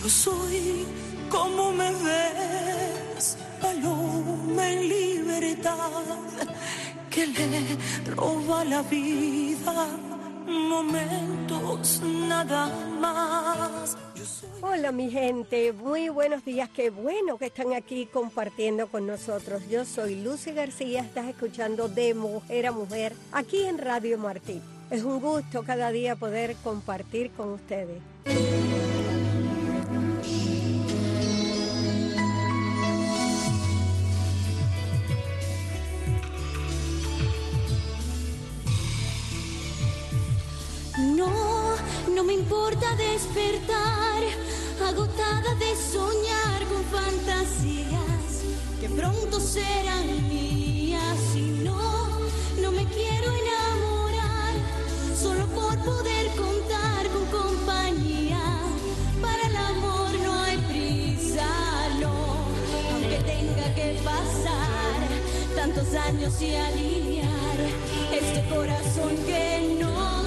Yo soy como me ves, paloma en libertad, que le roba la vida momentos nada más. Hola mi gente, muy buenos días, qué bueno que están aquí compartiendo con nosotros. Yo soy Lucy García, estás escuchando De Mujer a Mujer aquí en Radio Martí. Es un gusto cada día poder compartir con ustedes. No me importa despertar, agotada de soñar con fantasías que pronto serán mías. Y no me quiero enamorar, solo por poder contar con compañía. Para el amor no hay prisa, no, aunque tenga que pasar tantos años y alinear este corazón que no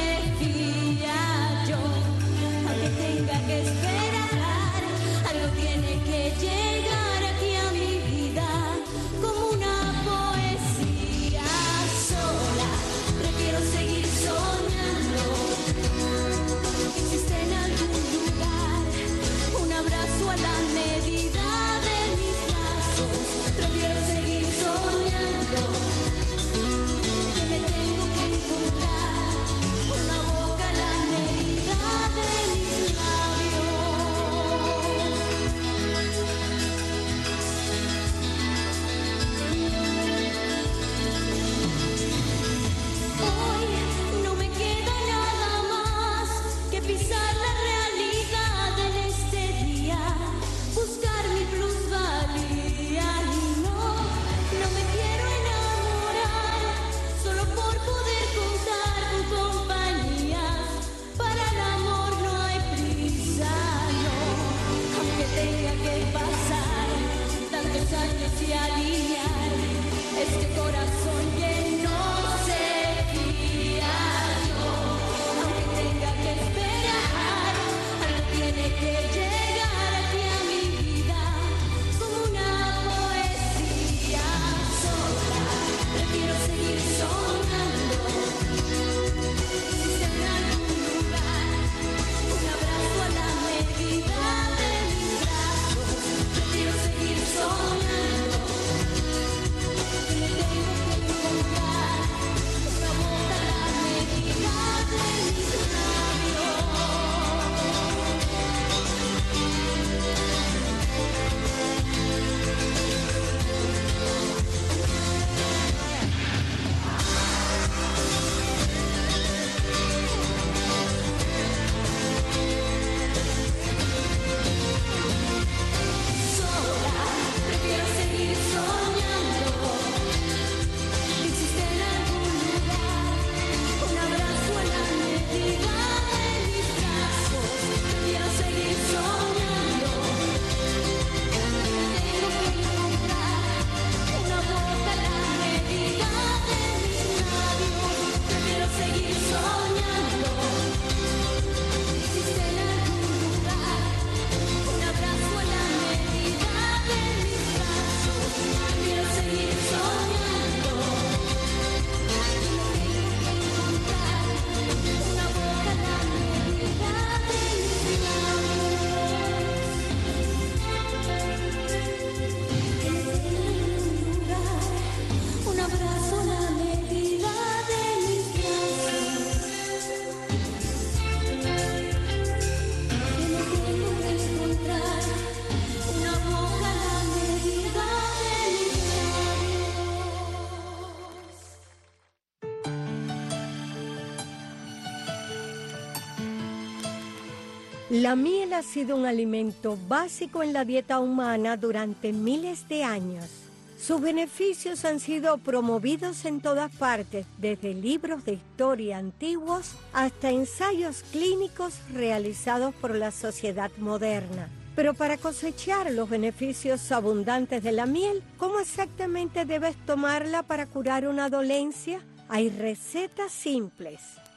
tenga que esperar, algo tiene que llegar aquí a mi vida como una poesía sola. Prefiero seguir soñando. Existe en algún lugar un abrazo a la medida de mis brazos. Prefiero seguir soñando. Que me tengo que encontrar una boca a la medida de mis labios. Hoy no me queda nada más que pisar la realidad en este día, buscar mi plusvalía. Y no me quiero enamorar, solo por poder contar con compañía. Para el amor no hay prisa, no, aunque tenga que pasar tantos años y alinear este corazón que no se fía. Yo, aunque tenga que esperar, algo tiene que llegar aquí a mi vida como una poesía sola. Prefiero seguir soñando. Existe en algún lugar un abrazo a la medida de mis brazos. Prefiero seguir soñando. Que me tengo que encontrar una boca a la medida de mis labios. Sola, prefiero seguir soñando. Existe en algún lugar un abrazo a la medida de mis brazos. Prefiero seguir soñando. Tengo que encontrar una boca a la medida de mis labios. Prefiero seguir soñando. Existe en algún lugar un abrazo a la medida de mis brazos. Prefiero seguir soñando. Tengo que encontrar una boca a la medida de mis labios. Existe en algún lugar un abrazo a la medida de mis brazos. Tengo que encontrar una boca a la medida de mis labios. La miel ha sido un alimento básico en la dieta humana durante miles de años. Sus beneficios han sido promovidos en todas partes, desde libros de historia antiguos hasta ensayos clínicos realizados por la sociedad moderna. Pero para cosechar los beneficios abundantes de la miel, ¿cómo exactamente debes tomarla para curar una dolencia? Hay recetas simples.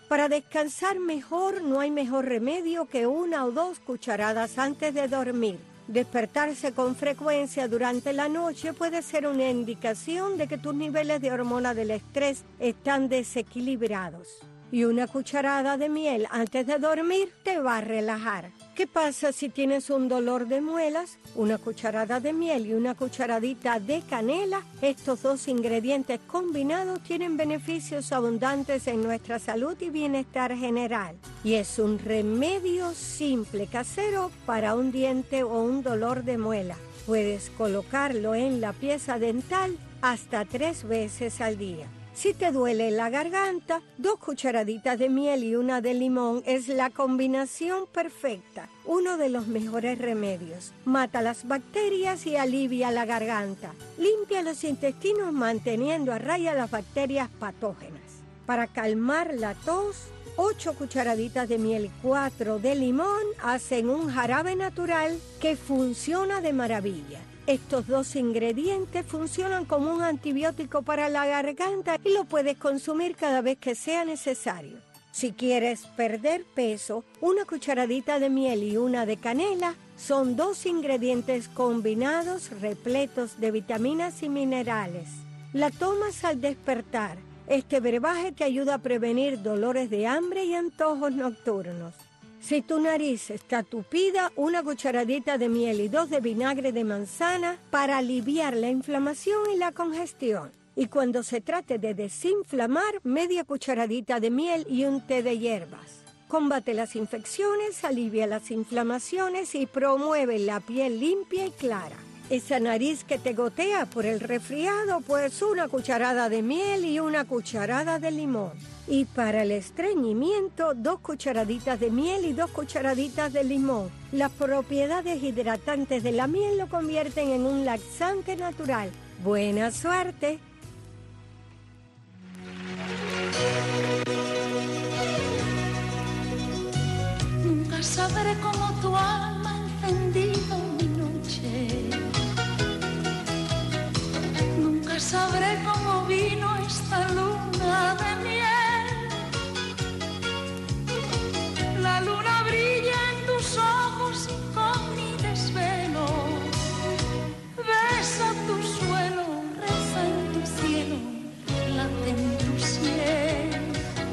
Para descansar mejor no hay mejor remedio que 1 o 2 cucharadas antes de dormir. Despertarse con frecuencia durante la noche puede ser una indicación de que tus niveles de hormona del estrés están desequilibrados. Y 1 cucharada de miel antes de dormir te va a relajar. ¿Qué pasa si tienes un dolor de muelas? 1 cucharada de miel y 1 cucharadita de canela. Estos 2 ingredientes combinados tienen beneficios abundantes en nuestra salud y bienestar general. Y es un remedio simple, casero, para un diente o un dolor de muela. Puedes colocarlo en la pieza dental hasta 3 veces al día. Si te duele la garganta, 2 cucharaditas de miel y 1 de limón es la combinación perfecta. Uno de los mejores remedios. Mata las bacterias y alivia la garganta. Limpia los intestinos manteniendo a raya las bacterias patógenas. Para calmar la tos, 8 cucharaditas de miel y 4 de limón hacen un jarabe natural que funciona de maravilla. Estos 2 ingredientes funcionan como un antibiótico para la garganta y lo puedes consumir cada vez que sea necesario. Si quieres perder peso, 1 cucharadita de miel y 1 de canela son 2 ingredientes combinados repletos de vitaminas y minerales. La tomas al despertar. Este brebaje te ayuda a prevenir dolores de hambre y antojos nocturnos. Si tu nariz está tupida, 1 cucharadita de miel y 2 de vinagre de manzana para aliviar la inflamación y la congestión. Y cuando se trate de desinflamar, media cucharadita de miel y un té de hierbas. Combate las infecciones, alivia las inflamaciones y promueve la piel limpia y clara. Esa nariz que te gotea por el resfriado, pues 1 cucharada de miel y 1 cucharada de limón. Y para el estreñimiento, 2 cucharaditas de miel y 2 cucharaditas de limón. Las propiedades hidratantes de la miel lo convierten en un laxante natural. ¡Buena suerte! Nunca sabré cómo tu alma ha encendido mi noche. Nunca sabré cómo vino esta luna de miel. La luna brilla en tus ojos y con mi desvelo besa tu suelo, reza en tu cielo, late en tu sien.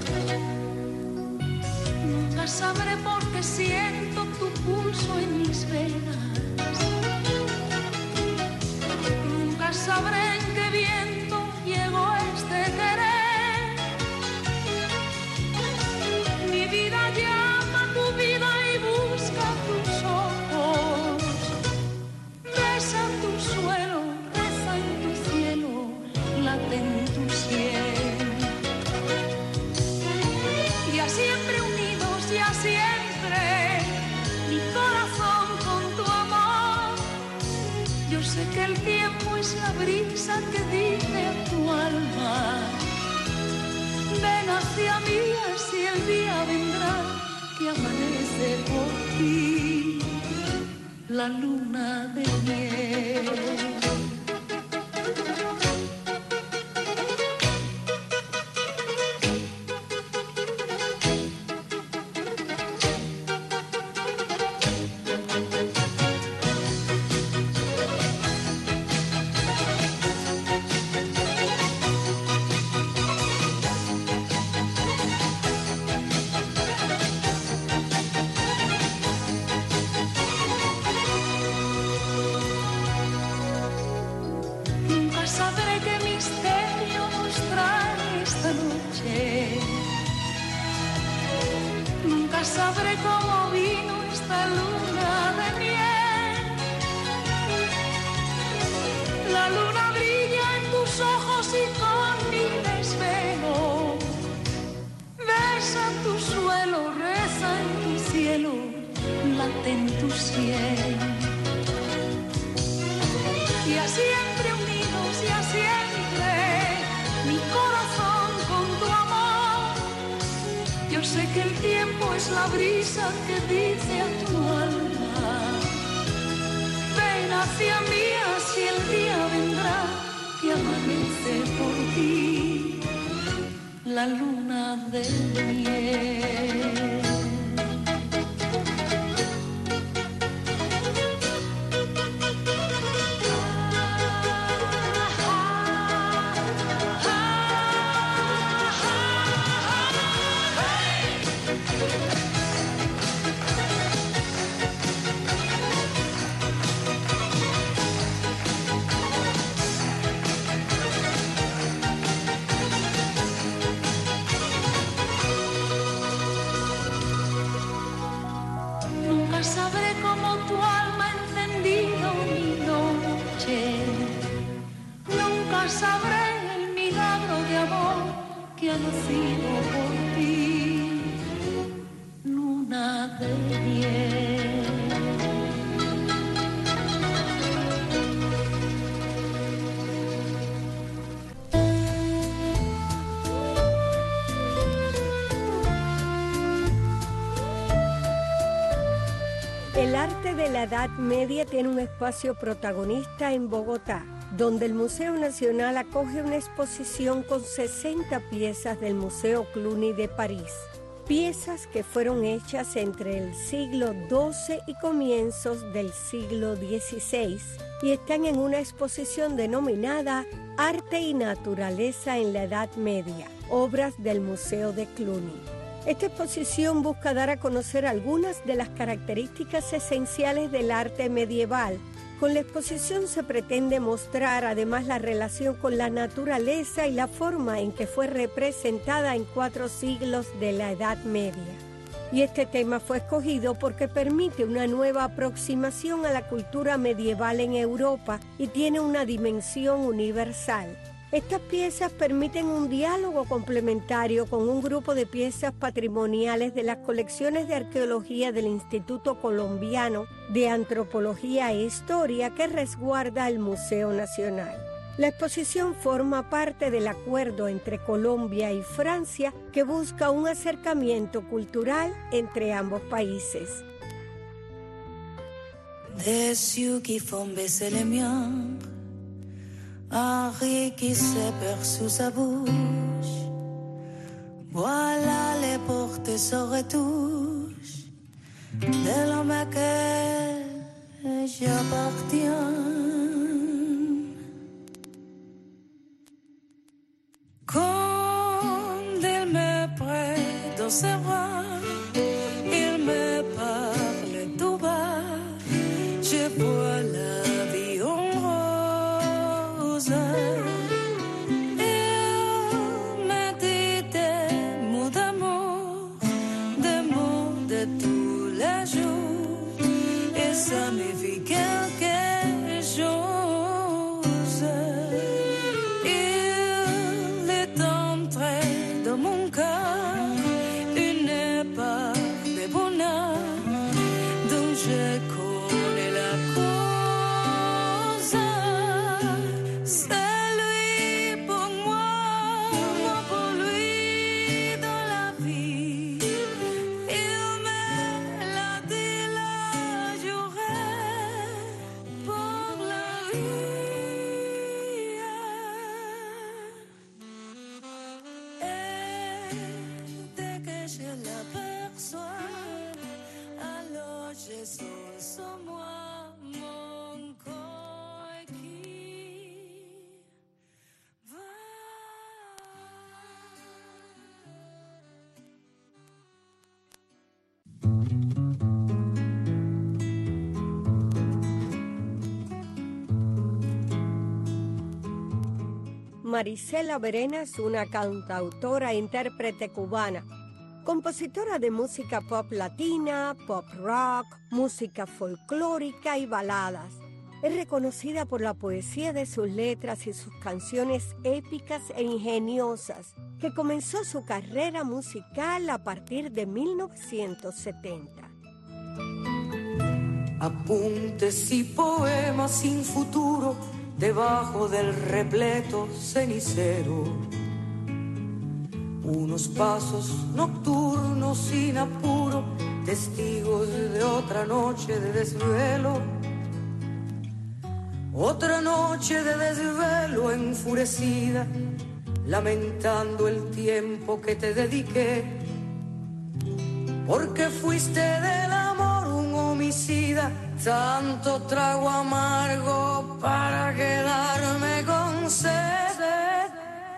Nunca sabré por qué siento tu pulso en mis venas. Nunca sabré en qué viento llegó este querer. Mi vida llama tu vida y busca tus ojos. Besa tu suelo, reza en tu cielo, late en tu sien. Ya siempre unidos, ya siempre, mi corazón con tu amor. Yo sé que el tiempo es la brisa que dice a tu alma: ven hacia mí, así el día vendrá que amanece por ti, la luna de miel. Sabré cómo vino esta luna de miel. La luna brilla en tus ojos y con mi desvelo besa tu suelo, reza en tu cielo, late en tu sien. Ya siempre unidos, ya siempre, mi corazón con tu amor. Yo sé que el tiempo es la brisa que dice a tu alma: ven hacia mí, así el día vendrá que amanece por ti, la luna de miel. Sabré cómo tu alma ha encendido mi noche. Nunca sabré el milagro de amor que ha nacido por ti, luna de miel. El arte de la Edad Media tiene un espacio protagonista en Bogotá, donde el Museo Nacional acoge una exposición con 60 piezas del Museo Cluny de París. Piezas que fueron hechas entre el siglo XII y comienzos del siglo XVI y están en una exposición denominada Arte y Naturaleza en la Edad Media, obras del Museo de Cluny. Esta exposición busca dar a conocer algunas de las características esenciales del arte medieval. Con la exposición se pretende mostrar además la relación con la naturaleza y la forma en que fue representada en 4 siglos de la Edad Media. Y este tema fue escogido porque permite una nueva aproximación a la cultura medieval en Europa y tiene una dimensión universal. Estas piezas permiten un diálogo complementario con un grupo de piezas patrimoniales de las colecciones de arqueología del Instituto Colombiano de Antropología e Historia que resguarda el Museo Nacional. La exposición forma parte del acuerdo entre Colombia y Francia que busca un acercamiento cultural entre ambos países. Des yeux qui font baisser les miens, un rire qui se perd sous sa bouche. Voilà les portes se retouchent de l'homme à qui j'appartiens. Quand il me prête dans ses bras, il me parle tout bas. Je vois la vie en rose. Il me dit des mots d'amour, des mots de tous les jours, et ça me fait quelque chose. Il est entré dans mon cœur une part de bonheur dont je connais la cause. C'est lui pour moi pour lui dans la vie. Il me l'a dit la journée pour la vie. Et dès que je l'aperçois, alors je sens sur moi mon corps qui va. Marisela Verena es una cantautora e intérprete cubana, compositora de música pop latina, pop rock, música folclórica y baladas. Es reconocida por la poesía de sus letras y sus canciones épicas e ingeniosas, que comenzó su carrera musical a partir de 1970. Apuntes y poemas sin futuro debajo del repleto cenicero. Unos pasos nocturnos sin apuro, testigos de otra noche de desvelo. Otra noche de desvelo enfurecida, lamentando el tiempo que te dediqué, porque fuiste del amor un homicida, tanto trago amargo para quedarme con sed.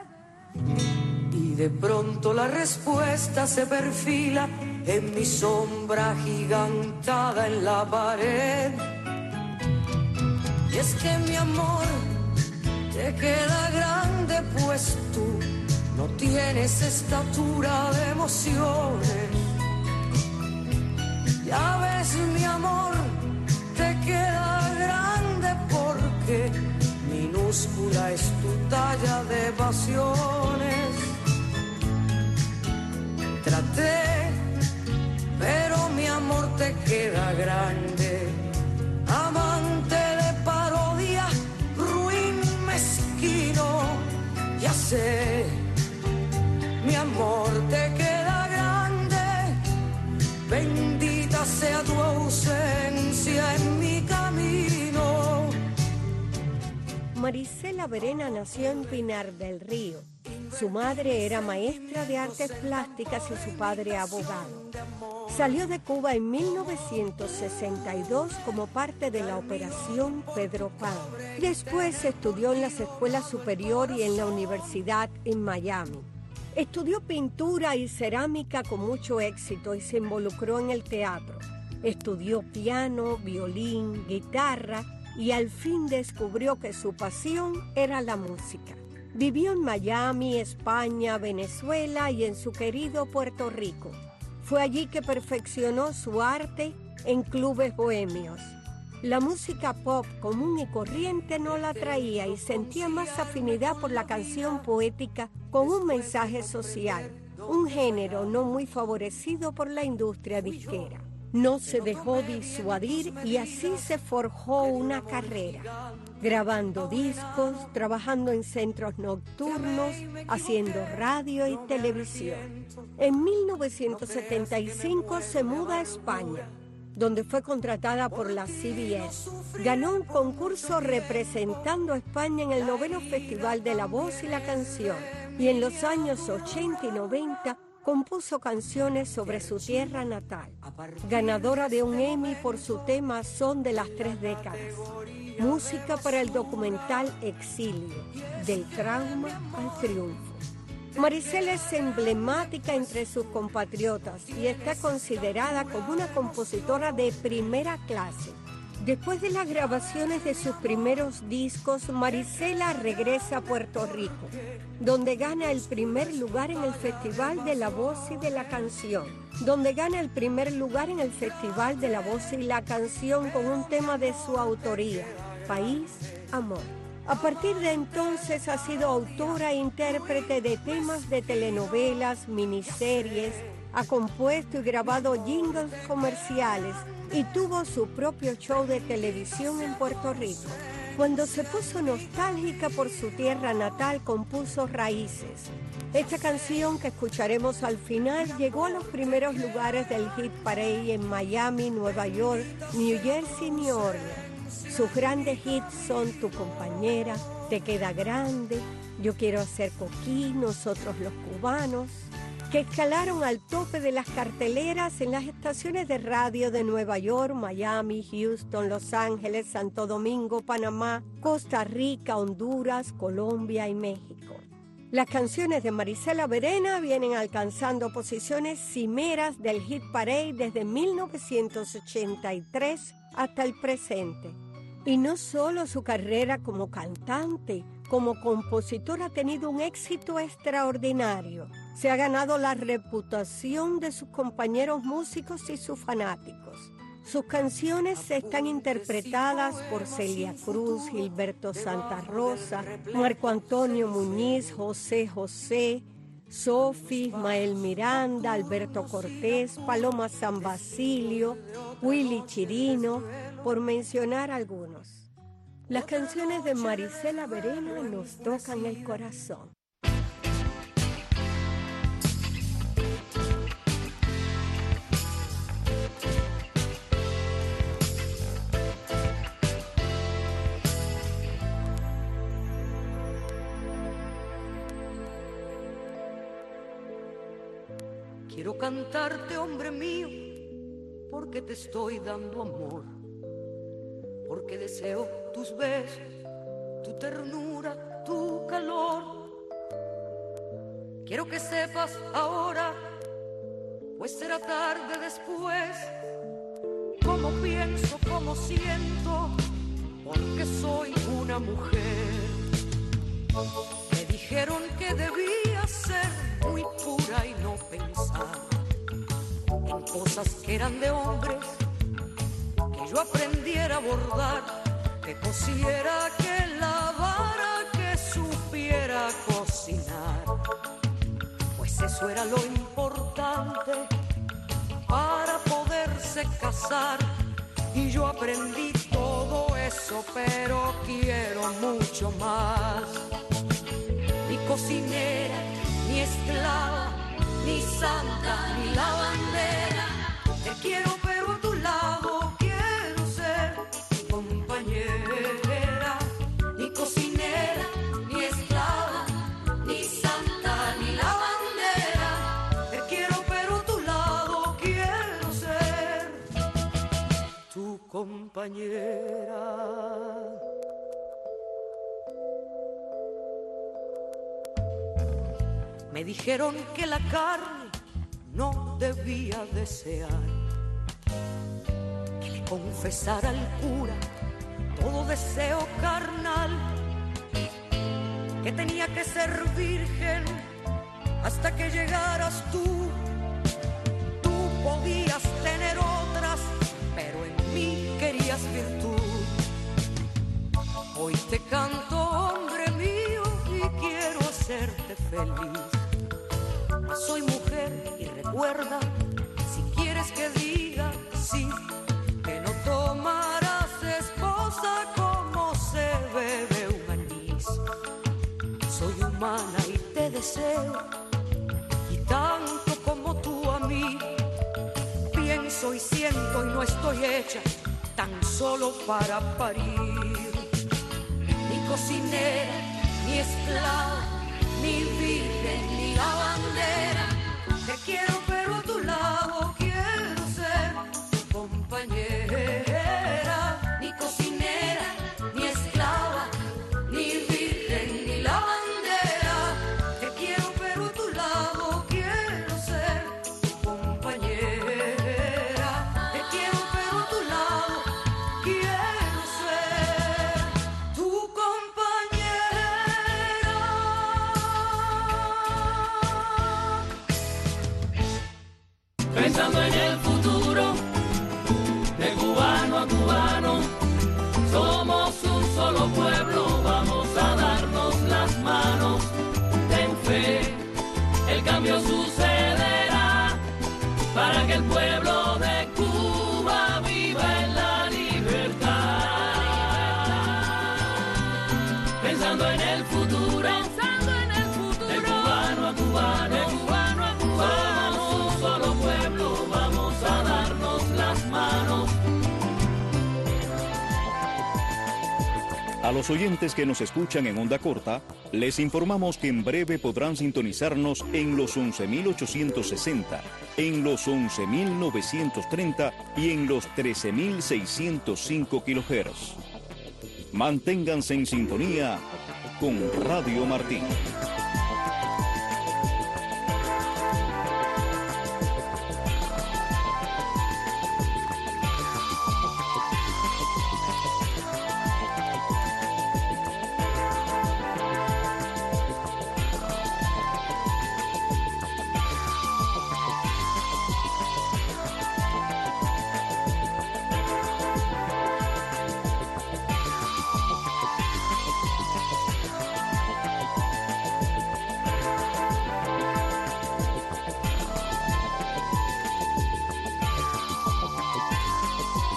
Y de pronto la respuesta se perfila en mi sombra gigantada en la pared. Y es que mi amor te queda grande, pues tú no tienes estatura de emociones. Ya ves, mi amor, te queda grande porque minúscula es tu talla de pasiones. Traté, pero mi amor te queda grande. Amante de parodia, ruin, mezquino, ya sé, mi amor te queda grande. Bendita sea tu ausencia en mi camino. Marisela Verena nació en Pinar del Río. Su madre era maestra de artes plásticas y su padre abogado. Salió de Cuba en 1962 como parte de la Operación Pedro Pan. Después estudió en las escuelas superiores y en la universidad en Miami. Estudió pintura y cerámica con mucho éxito y se involucró en el teatro. Estudió piano, violín, guitarra y al fin descubrió que su pasión era la música. Vivió en Miami, España, Venezuela y en su querido Puerto Rico. Fue allí que perfeccionó su arte en clubes bohemios. La música pop común y corriente no la atraía y sentía más afinidad por la canción poética con un mensaje social, un género no muy favorecido por la industria disquera. No se dejó disuadir y así se forjó una carrera, grabando discos, trabajando en centros nocturnos, haciendo radio y televisión. En 1975 se muda a España, donde fue contratada por la CBS. Ganó un concurso representando a España en el 9º Festival de la Voz y la Canción. Y en los años 80 y 90 compuso canciones sobre su tierra natal. Ganadora de un Emmy por su tema Son de las Tres Décadas. Música para el documental Exilio, del trauma al triunfo. Marisela es emblemática entre sus compatriotas y está considerada como una compositora de primera clase. Después de las grabaciones de sus primeros discos, Marisela regresa a Puerto Rico, donde gana el primer lugar en el Festival de la Voz y de la Canción, con un tema de su autoría, País, Amor. A partir de entonces ha sido autora e intérprete de temas de telenovelas, miniseries, ha compuesto y grabado jingles comerciales y tuvo su propio show de televisión en Puerto Rico. Cuando se puso nostálgica por su tierra natal, compuso Raíces. Esta canción que escucharemos al final llegó a los primeros lugares del Hit Parade en Miami, Nueva York, New Jersey y New Orleans. Sus grandes hits son Tu compañera, Te queda grande, Yo quiero hacer coquí, Nosotros los cubanos, que escalaron al tope de las carteleras en las estaciones de radio de Nueva York, Miami, Houston, Los Ángeles, Santo Domingo, Panamá, Costa Rica, Honduras, Colombia y México. Las canciones de Marisela Verena vienen alcanzando posiciones cimeras del Hit Parade desde 1983 hasta el presente. Y no solo su carrera como cantante, como compositora ha tenido un éxito extraordinario. Se ha ganado la reputación de sus compañeros músicos y sus fanáticos. Sus canciones están interpretadas por Celia Cruz, Gilberto Santa Rosa, Marco Antonio Muñiz, José José, Sofi, Ismael Miranda, Alberto Cortés, Paloma San Basilio, Willy Chirino, por mencionar algunos. Las canciones de Marisela Verena nos tocan el corazón. Quiero cantarte, hombre mío, porque te estoy dando amor, porque deseo tus besos, tu ternura, tu calor. Quiero que sepas ahora, pues será tarde después, cómo pienso, cómo siento, porque soy una mujer. Me dijeron que debía ser muy pura y no pensar en cosas que eran de hombres, que yo aprendiera a bordar, que cosiera, que lavara, que supiera cocinar, pues eso era lo importante para poderse casar. Y yo aprendí todo eso, pero quiero mucho más. Ni cocinera, ni esclava, ni santa, ni lavandera. Te quiero, pero a tu lado quiero ser tu compañera. Ni cocinera, ni esclava, ni santa, ni lavandera. Te quiero, pero a tu lado quiero ser tu compañera. Me dijeron que la carne no debía desear, que le confesara al cura todo deseo carnal, que tenía que ser virgen hasta que llegaras tú. Tú podías tener otras, pero en mí querías virtud. Hoy te canto, hombre mío, y quiero hacerte feliz. Soy mujer y recuerda, si quieres que diga sí, que no tomarás esposa como se bebe un anís. Soy humana y te deseo, y tanto como tú a mí. Pienso y siento y no estoy hecha tan solo para parir. Ni cocinera, ni esclava, ni virgen, ni lavandera. Te quiero, pero a tu lado quiero ser tu compañera. Ni cocinera, ni esclava, ni virgen, ni lavandera. Te quiero, pero a tu lado quiero ser tu compañera. Te quiero, pero a tu lado quiero ser tu compañera. Pensando en el futuro, de cubano a cubano, somos un solo pueblo, vamos a darnos las manos. Ten fe, el cambio sucederá, para que el pueblo de Cuba viva en la libertad. Pensando en el futuro, de cubano a cubano, somos un solo pueblo, vamos a darnos las manos. A los oyentes que nos escuchan en onda corta, les informamos que en breve podrán sintonizarnos en los 11.860, en los 11.930 y en los 13.605 kHz. Manténganse en sintonía con Radio Martín.